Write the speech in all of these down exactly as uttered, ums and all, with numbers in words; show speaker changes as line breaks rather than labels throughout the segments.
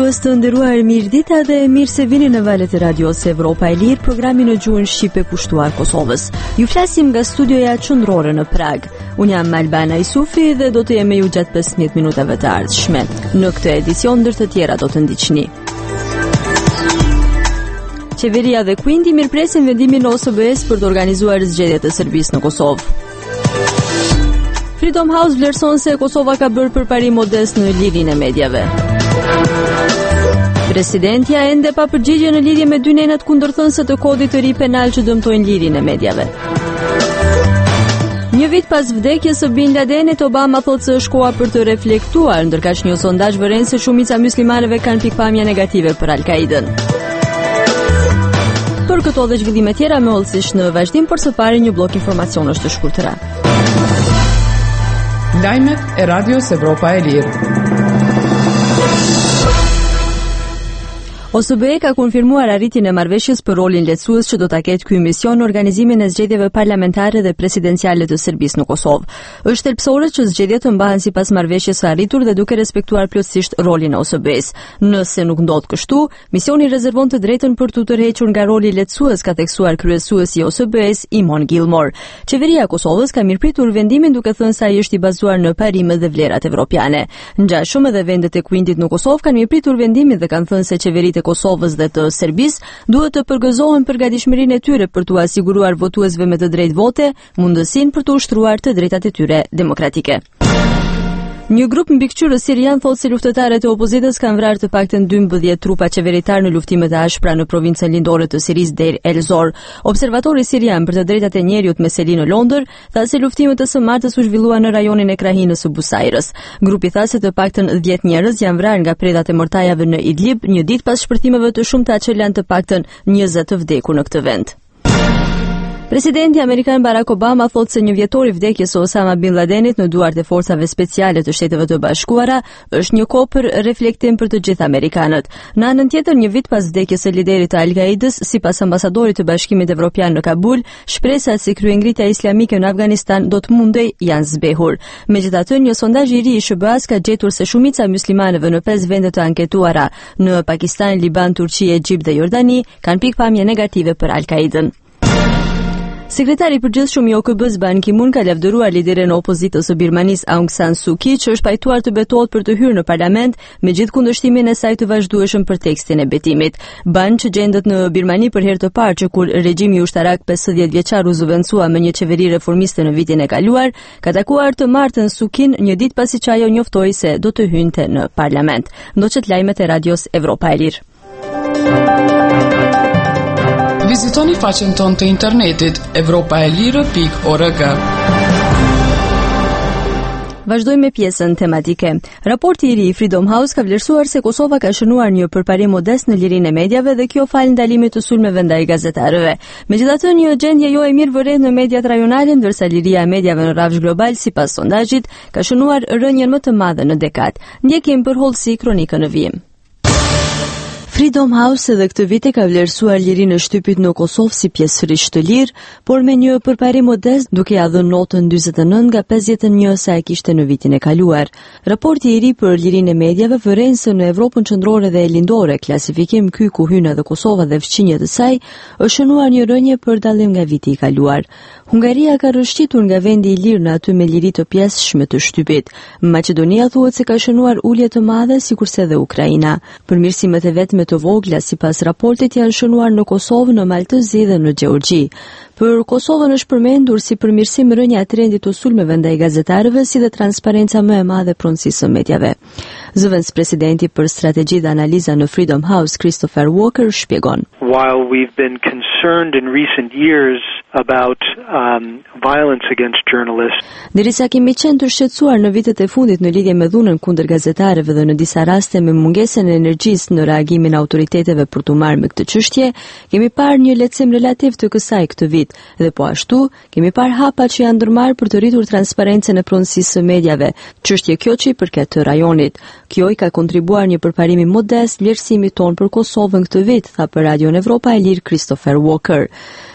dëgjues të nderuar, mirëdita dhe mirë se vini në valët e radios Evropa e Lirë, programi në gjuhën shqipe pushtuar Kosovës. Ju flasim nga studioja qendrore në Prag. Unë jam Albana Isufi dhe do të jem me ju gjatë pesëmbëdhjetë minutave të ardhshme. Në këtë edicion ndër të tjera do të ndiqni. Qeveria dhe Kuindi mirëpresin vendimin e O S B E-s për të organizuar zgjedhje të Serbisë në Kosovë. Freedom House vlerëson se Kosova ka bërë përparim modest në lirinë e medjave. Presidentja ende pa përgjigje në lidhje me dy nenat kundërthënëse të kodit të ri penal që dëmtojnë lirinë e medjave. Një vit pas vdekjes së Bin Ladenit, Obama thotë se është koha për të reflektuar, ndërkaq një sondazh vëren se shumica muslimanëve kanë pikpamje negative për Al-Qaidën. Për këto dhe zhvillime tjera me hollësisht në vazhdim, por së pari një blok informacionesh të shkurtëra.
Lajmet e Radios Evropa e Lirë.
O S B E ka konfirmuar arritjen e marrëveshjes për rolin lehtësues që do ta ketë ky mision në organizimin e zgjedhjeve parlamentare dhe presidenciale të Serbisë në Kosovë. Është thelbësore që zgjedhjet të mbahen sipas marrëveshjes së arritur dhe duke respektuar plotësisht rolin e O S B E-s. Nëse nuk ndodh kështu, misioni rezervon të drejtën për të tërhequr nga roli lehtësues, ka theksuar kryesuesi i O S B E-s Imon Gilmore. Qeveria e Kosovës ka mirëpritur vendimin duke thënë se ai është i bazuar në parimet dhe vlerat evropiane. Ngjashëm edhe vendet e Kuindit në Kosovë kanë mirëpritur vendimin dhe kanë thënë se qeveritë Kosovës dhe të Serbisë duhet të përgëzohen për gatishmërinë e tyre për t'u asiguruar votuesve me të drejtë vote mundësinë për të ushtruar të drejtat e tyre demokratike. Një grup mbikëqyrës sirian thotë se luftëtarët e opozitës kanë vrarë të paktën dymbëdhjetë trupa qeveritar në luftimet e ashpra në provincën lindore të Sirisë Deir el-Zor. Observatori sirian për të drejtat e njerëzit me seli në Londër tha se luftimet e së martës u zhvilluan në rajonin e krahinës së Busajrës. Grupi tha se të paktën dhjetë njerëz janë vrarë nga predhat e mortajave në Idlib, një ditë pas shpërthimeve të shumta që lanë të paktën njëzet të vdekur në këtë vend. Presidenti amerikan Barack Obama thotë se një vjetor i vdekjes së Osama Bin Ladenit në duart e forcave speciale të Shteteve të Bashkuara është një kohë për reflektim për të gjithë amerikanët. Në anën tjetër, një vit pas vdekjes së liderit të Al-Qaidës, sipas ambasadorit të Bashkimit Evropian në Kabul, shpresat se kryengritja islamike në Afganistan do të mundej janë zbehur. Megjithatë, një sondazh i ri i S B A-s ka gjetur se shumica e muslimanëve në pesë vende të anketuara në Pakistan, Liban, Turqi, Egjipt dhe Jordani kanë pikpamje negative për Al-Qaidën. Sekretari i përgjithshëm i O K B-s Ban Ki-moon ka lavdëruar liderin e opozitës së Birmanisë Aung San Suu Kyi që është pajtuar të betohet për të hyrë në parlament me gjithë kundërshtimin e saj të vazhdueshëm për tekstin e betimit. Ban, që gjendet në Birmani për herë të parë që kur regjimi ushtarak pesëdhjetë vjeçar u zëvendësua me një qeveri reformiste në vitin e kaluar, ka takuar të martën Suu Kyin një ditë pasi që ajo njoftoi se do të hynte në parlament. Ndoqët lajmet e radios Evropa e Lirë.
Vizitoni faqen tonë të internetit evropa e lirë pikë org.
Vazhdojmë me pjesën tematike. Raporti i ri i Freedom House ka vlerësuar se Kosova ka shënuar një përparim modest në lirinë e medjave dhe kjo fal ndalimit të sulmeve ndaj gazetarëve. Megjithatë, një gjendje jo e mirë vëret në mediat rajonale, ndërsa liria e medjave në rrafsh global, sipas sondazhit, ka shënuar rënjen më të madhe në dekadë. Ndjekim për hollësi kronikën në vijim. Freedom House edhe këtë vit e ka vlerësuar lirinë e shtypit në Kosovë si pjesërisht të lirë, por me një përparim modest, duke ia dhënë notën njëzet e nëntë nga pesëdhjetë e një sa e kishte në vitin e kaluar. Raporti i ri për lirinë e medjave vëren se në Evropën qendrore dhe lindore, klasifikim ky ku hyn edhe Kosova dhe fqinjet e saj, është shënuar një rënje për dallim nga viti i kaluar. Hungaria ka rëshqitur nga vendi i lirë në aty me liri të pjesëshme të shtypit. Maqedonia thuhet se ka shënuar ulje të madhe, sikurse edhe Ukraina. Përmirësimet e vetme të vogla sipas raportit janë shënuar në Kosovë, në Maltëzi dhe në Gjeorgji. Për Kosovën është përmendur si përmirësim rënja e trendit të sulmeve ndaj gazetarëve, si dhe transparenca më e madhe pronësisë së medjave. Zëvendës presidenti për strategji dhe analiza në Freedom House, Christopher Walker, shpjegon.
While we've been concerned in recent years about um, violence against journalists.
Derisa kemi qenë të shqetësuar në vitet e fundit në lidhje me dhunën kundër gazetarëve dhe në disa raste me mungesën e energjisë në reagimin e autoriteteve për të marrë me këtë çështje, kemi parë një lehtësim relativ të kësaj këtë vit dhe po ashtu kemi parë hapa që janë ndërmarrë për të rritur transparencën e pronësisë së medjave, çështje kjo që i përket të rajonit. Kjo i ka kontribuar një përparimi modest vlerësimit ton për Kosovën këtë vit, tha për Radion Evropa e Lirë Christopher Walker.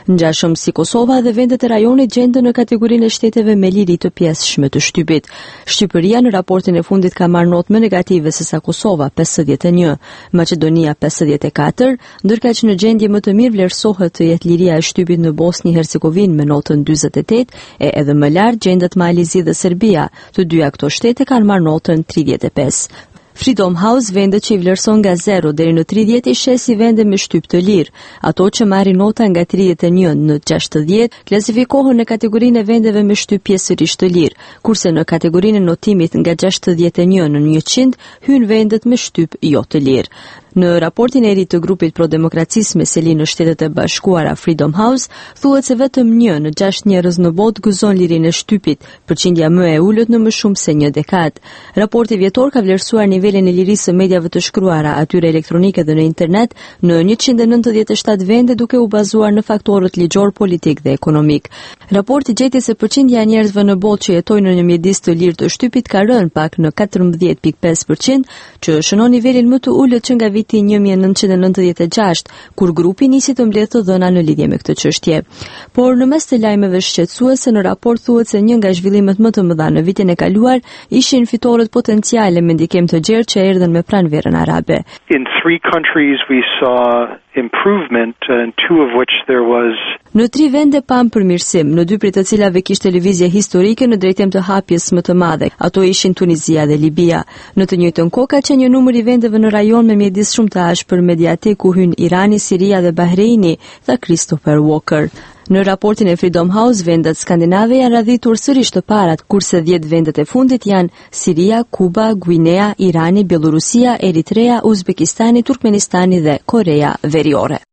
Ngjashëm si Kosova dhe vendet e rajonit gjenden në kategorinë e shteteve me liri të pjesëshme të shtypit. Shqipëria në raportin e fundit ka marrë notë më negative se sa Kosova pesëdhjetë e një, Maqedonia pesëdhjetë e katër, ndërkaq në gjendje më të mirë vlerësohet të jetë liria e shtypit në Bosni Hercegovinë me notën dyzet e tetë e edhe më lart gjendet Malizi dhe Serbia. Të dyja këto shtete kanë marrë notën tridhjetë e pesë. Freedom House, vendet që i vlerëson nga zero deri në tridhjetë, i sheh si vende me shtyp të lirë. Ato që marrin nota nga tridhjetë e një në gjashtëdhjetë klasifikohen në kategorinë e vendeve me shtyp pjesërisht të lirë, kurse në kategorinë e notimit nga gjashtëdhjetë e një në njëqind hyjnë vendet me shtyp jo të lirë. Në raportin e ri të grupit pro demokracisë me seli në Shtetet e Bashkuara Freedom House, thuhet se vetëm një në gjashtë njerëz në botë gëzon lirinë e shtypit, përqindja më e ulët në më shumë se një dekadë. Raporti vjetor ka vlerësuar nivelin e lirisë së mediave të shkruara, atyre elektronike dhe në internet, në njëqind e nëntëdhjetë e shtatë vende duke u bazuar në faktorët ligjor, politik dhe ekonomik. Raporti gjeti se përqindja e njerëzve në botë që jetojnë në një mjedis të lirë të shtypit ka rënë pak në katërmbëdhjetë pikë pesë përqind, që shënon nivelin më të ulët që nga viti një mijë e nëntëqind e nëntëdhjetë e gjashtë, kur grupi nisi të mbledhë të dhëna në lidhje me këtë çështje. Por në mes të lajmeve shqetësuese, në raport thuhet se një nga zhvillimet më të mëdha në vitin e kaluar ishin fitoret potenciale me ndikim të gjerë që erdhën me pranverën arabe.
In three countries we saw improvement, and two of which there was
Në tri vende pam përmirësim, në dy prej të cilave kishte lëvizje historike në drejtim të hapjes më të madhe. Ato ishin Tunizia dhe Libia. Në të njëjtën kohë ka qenë një numër i vendeve në rajon me mjedis shumë të ashpër mediatik ku hyn Irani, Siria dhe Bahreini, tha Christopher Walker. Në raportin e Freedom House, vendet skandinave janë radhitur sërish të parat, kurse dhjetë vendet e fundit janë Siria, Kuba, Guinea, Irani, Bielorusia, Eritrea, Uzbekistani, Turkmenistani dhe Korea Veriore.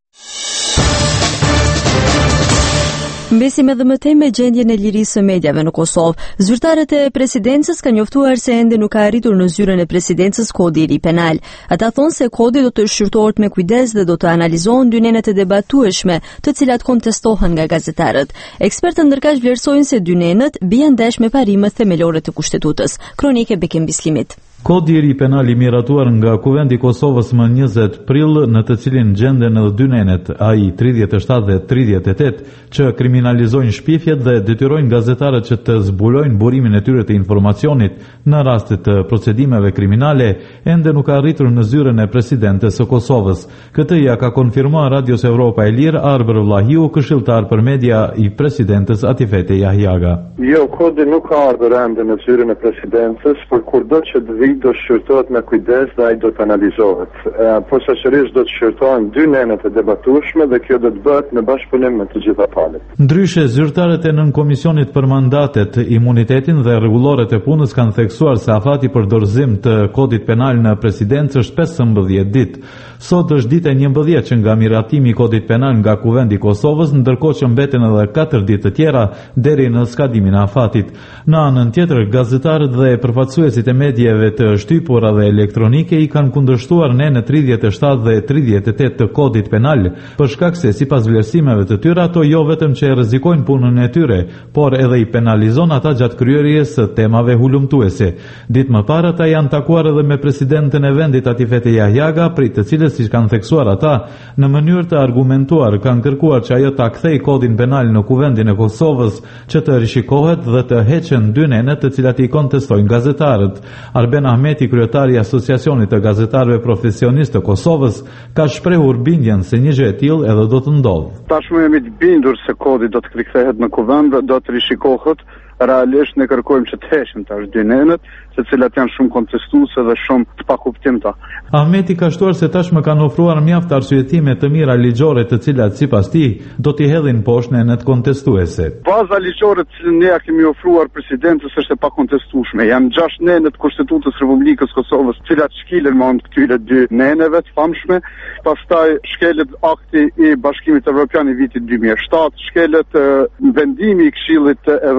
Mbesim edhe më tej me gjendjen e lirisë së mediave në Kosovë. Zyrtarët e presidencës kanë njoftuar se ende nuk ka arritur në zyrën e presidencës kodi i ri penal. Ata thonë se kodi do të shqyrtohet me kujdes dhe do të analizohen dy nenet e debatueshme, të cilat kontestohen nga gazetarët. Ekspertët ndërkaq vlerësojnë se dy nenet bien ndesh me parimet themelore të kushtetutës. Kronike Bekim Bislimit.
Kodi i ri penal i miratuar nga Kuvendi i Kosovës më njëzet prill, në të cilin gjenden edhe dy nenet, ai tridhjetë e shtatë dhe tridhjetë e tetë, që kriminalizojnë shpifjet dhe detyrojnë gazetarët që të zbulojnë burimin e tyre të informacionit në raste të procedimeve kriminale, ende nuk ka arritur në zyrën e presidentes së Kosovës. Këtë ja ka konfirmuar Radios Evropa e Lirë Arber Vlahiu, këshilltar për media i presidentes Atifete Jahjaga.
Jo, kodi nuk ka ardhur ende në zyrën e presidencës, por kurdo që të vijë do shqyrtohet me kujdes dhe ai do të analizohet. Posaçërisht do të shqyrtohen dy nenet e debatueshme dhe kjo do të bëhet në bashkëpunim me të gjitha palët.
Ndryshe, zyrtarët e nën komisionit për mandatet, imunitetin dhe rregulloret e punës kanë theksuar se afati për dorëzim të kodit penal në presidencë është pesëmbëdhjetë ditë. Sot është dita e njëmbëdhjetë që nga miratimi i kodit penal nga Kuvendi i Kosovës, ndërkohë që mbeten edhe katër ditë të tjera deri në skadimin e afatit. Në anën tjetër, gazetarët dhe përfaqësuesit e mediave të shtypura dhe elektronike i kanë kundërshtuar nenet tridhjetë e shtatë dhe tridhjetë e tetë të kodit penal, për shkak se sipas vlerësimeve të tyre ato jo vetëm që e rrezikojnë punën e tyre, por edhe i penalizon ata gjatë kryerjes së temave hulumtuese. Ditë më parë ata janë takuar edhe me presidenten e vendit Atifete Jahjaga, prej të cilës si kanë theksuar ata, në mënyrë të argumentuar kanë kërkuar që ajo ta kthej kodin penal në Kuvendin e Kosovës, që të rishikohet dhe të heqen dy nenet të cilat i kontestojnë gazetarët. Arben Ahmeti, kryetari i Asociacionit të Gazetarëve Profesionistë të Kosovës, ka shprehur bindjen se një gjë e tillë edhe do të ndodhë.
Tashmë jemi të bindur se kodi do të rikthehet në Kuvend dhe do të rishikohet. Realisht ne kërkojmë që të heqim tash dy nenet, se cilat janë shumë kontestuese dhe shumë të pakuptimta.
Ahmeti ka shtuar se tashmë kanë ofruar mjaft arsyetime të mira ligjore, të cilat sipas tij do t'i hedhin poshtë nenet kontestuese.
Baza ligjore që ne ja kemi ofruar presidentës është e pakontestueshme. Janë gjashtë nenet Kushtetutës së Republikës Kosovës, të cilat shkilen me anë të këtyre dy neneve të famshme. Pastaj shkelet akti i Bashkimit Evropian i vitit dy mijë e shtatë, shkelet vendimi i Këshillit të Evropës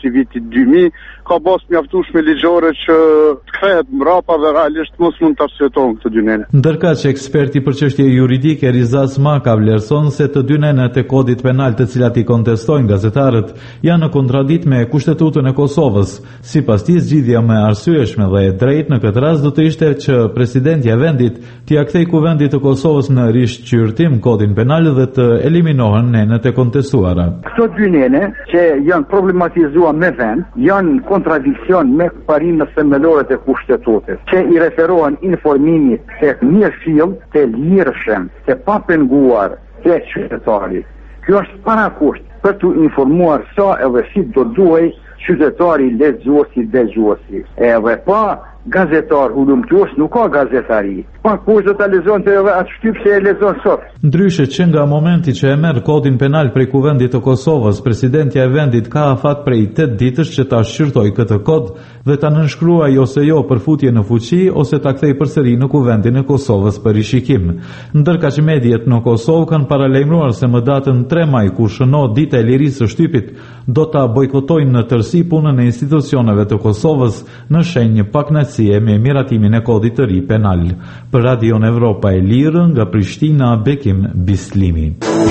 i vitit dy mijë, ka bazë mjaftueshme ligjore që të kthehet mbrapa dhe realisht mos mund të arsyetojnë këto dy nene.
Ndërka që eksperti për çështje juridike Rizas Maka vlerëson se të dy nenet e kodit penal të cilat i kontestojnë gazetarët janë në kontradikt me Kushtetutën e Kosovës. Sipas tij, zgjidhja më e arsyeshme dhe e drejtë në këtë rast do të ishte që presidenti i vendit t'i kthejë Kuvendit të Kosovës në rishqyrtim kodin penal dhe të eliminohen nenet e kontestuara.
Këto dy nene që janë problematizuar me vend, janë kontradikcion me parimet themelore të kushtetutës, që i referohen informimit të mirëfill, të lirshëm, të papenguar të qytetarit. Kjo është parakusht për të informuar sa edhe si do duhej qytetari, lexuesi, dëgjuesi. Edhe pa gazetar hulumtues nuk ka gazetari. Pa kush do ta lexonte edhe atë shtyp që e lexon sot.
Ndryshe që nga momenti që e merr kodin penal prej Kuvendit të Kosovës, presidentja e vendit ka afat prej tetë ditësh që ta shqyrtoj këtë kod dhe ta nënshkruaj ose jo përfutje në fuqi ose ta kthej përsëri në Kuvendin e Kosovës për rishikim. Ndërka që mediat në Kosovë kanë paralajmëruar se më datën tre maj, kur shënohet dita e lirisë së shtypit, do ta bojkotojnë në tërësi punën e institucioneve të Kosovës në shenjë pakënaqësie me miratimin e kodit të ri penal. Për Radio Evropa e Lirë, nga Prishtina, Bekim Bislimi.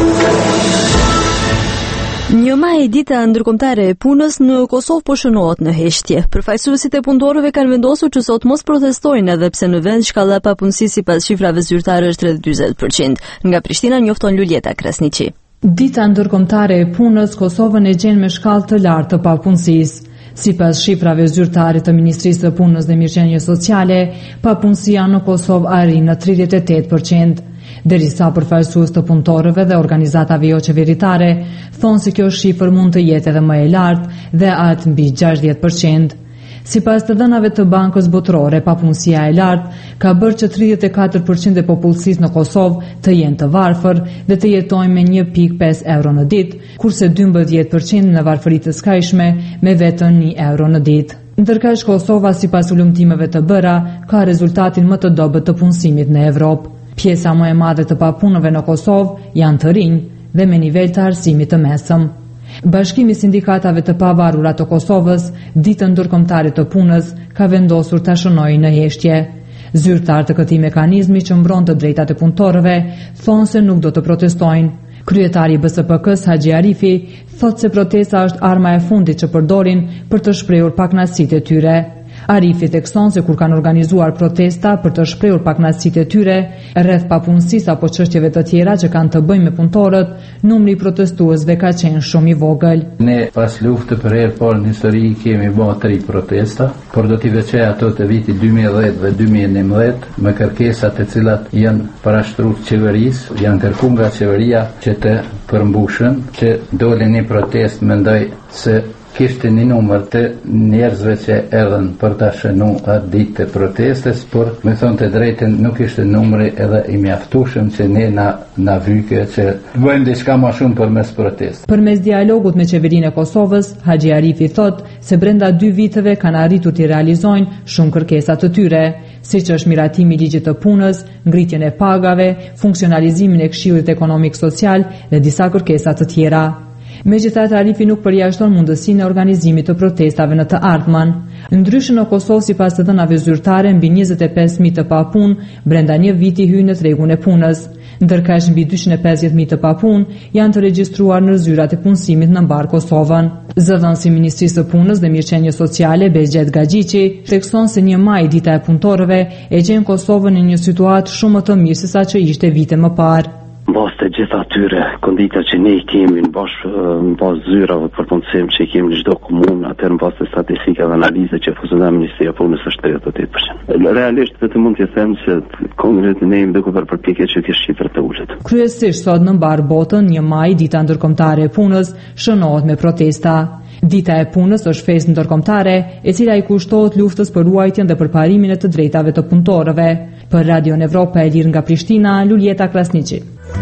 Një maj dita ndërkombëtare e punës në Kosovë po shënohet në heshtje. Përfaqësuesit e punëtorëve kanë vendosur që sot mos protestojnë edhe pse në vend shkalla e papunësisë sipas shifrave zyrtare është rreth dyzet përqind. Nga Prishtina njofton Luljeta Krasniqi.
Dita ndërkombëtare e punës Kosovën e gjen me shkallë të lartë të papunësisë. Sipas shifrave zyrtare të Ministrisë së Punës dhe Mirëqenies Sociale, papunësia në Kosovë arrin në tridhjetë e tetë përqind. Derisa përfaqësues të punëtorëve dhe organizatave jo qeveritare thonë se kjo shifër mund të jetë edhe më e lartë dhe atë mbi gjashtëdhjetë përqind. Sipas të dhënave të Bankës Botërore, papunësia e lartë ka bërë që tridhjetë e katër përqind e popullsisë në Kosovë të jenë të varfër dhe të jetojnë me një pikë pesë euro në ditë, kurse dymbëdhjetë përqind në varfëritë të skajshme me vetëm një euro në ditë. Ndërkaq Kosova, sipas ulëmtimeve të bëra, ka rezultatin më të dobët të punësimit në Evropë. Pjesa më e madhe të papunëve në Kosovë janë të rinj dhe me nivel të arsimit të mesëm. Bashkimi i Sindikatave të Pavarura të Kosovës, ditën ndërkombëtare të punës, ka vendosur ta shënojë në heshtje. Zyrtar të këtij mekanizmi që mbron të drejtat e punëtorëve thonë se nuk do të protestojnë. Kryetari i B S P K-s Haxhi Arifi thotë se protesta është arma e fundit që përdorin për të shprehur pakënaqësitë e tyre. Arifi thekson se kur kanë organizuar protesta për të shprehur pakënaqësitë e tyre rreth papunësisë apo çështjeve të tjera që kanë të bëjnë me punëtorët, numri i protestuesve ka qenë shumë i vogël.
Ne pas luftës për herë parë në histori kemi bërë tri protesta, por do t'i veçoj ato të vitit dy mijë e dhjetë dhe dy mijë e njëmbëdhjetë me kërkesat e cilat janë parashtruar qeverisë, janë kërkuar nga qeveria që të përmbushen, që dole një protest mendoj se kishte një numër të njerëzve që erdhen për ta shënuar atë ditë të protestës, por me thonë të drejtën nuk ishte numri edhe i mjaftueshëm që ne na na vyke që bëjmë diçka më shumë përmes protestës.
Përmes dialogut me qeverinë e Kosovës, Haxhi Arifi thotë se brenda dy viteve kanë arritur të realizojnë shumë kërkesa të tyre, siç është miratimi i ligjit të punës, ngritjen e pagave, funksionalizimin e Këshillit Ekonomik Social dhe disa kërkesa të tjera. Megjithatë, Arifi nuk përjashton mundësinë e organizimit të protestave në të ardhmen. Ndryshe në Kosovë, sipas të dhënave zyrtare, mbi njëzet e pesë mijë të papunë brenda një viti hyjnë në tregun e punës, ndërkaq mbi dyqind e pesëdhjetë mijë të papunë janë të regjistruar në zyrat e punësimit në mbar Kosovën. Zëdhënësi i Ministrisë së Punës dhe Mirëqenies Sociale, Behgjet Gaxhiqi, thekson se një maj, dita e punëtorëve, e gjen Kosovën në një situatë shumë më të mirë se sa që ishte vite më parë.
Mbas të gjitha atyre kondita që ne kemi në bashkë në bazë zyrave për punësim që kemi në çdo komunë, atëherë në bazë të statistikave dhe analize që funksionon Ministria e Punës është tridhjetë e tetë përqind. Realisht vetëm mund të them se Kongresi ne jemi duke bërë përpjekje që të shifrat të ulët.
Kryesisht sot në mbar botën, një maj, dita ndërkombëtare e punës, shënohet me protesta. Dita e punës është festë ndërkombëtare, e cila i kushtohet luftës për ruajtjen dhe përparimin e të drejtave të punëtorëve. Për Radio Evropa e Lirë nga Prishtina, Luljeta Krasniqi.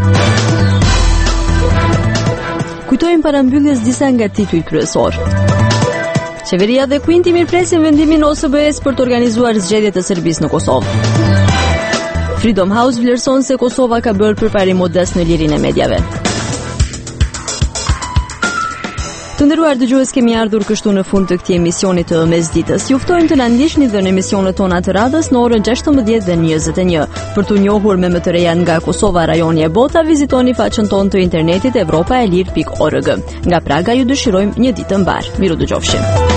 Kujtojmë parambylljes disa nga titujt kryesor. Qeveria dhe Kuinti mirëpresin vendimin O S B E-s për të organizuar zgjedhje të Serbisë në Kosovë. Freedom House vlerëson se Kosova ka bërë përparim modest në lirinë e mediave. Të nderuar dëgjues, kemi ardhur kështu në fund të këtij emisioni të mesditës. Ju ftojmë të na ndiqni dhe në emisionet tona të radhës në orën gjashtëmbëdhjetë dhe njëzet e një. Për të njohur me më të reja nga Kosova, rajoni e bota, vizitoni faqen tonë të internetit evropaelir pikë org. Nga Praga ju dëshirojmë një ditë të mbar. Miru dëgjofshim.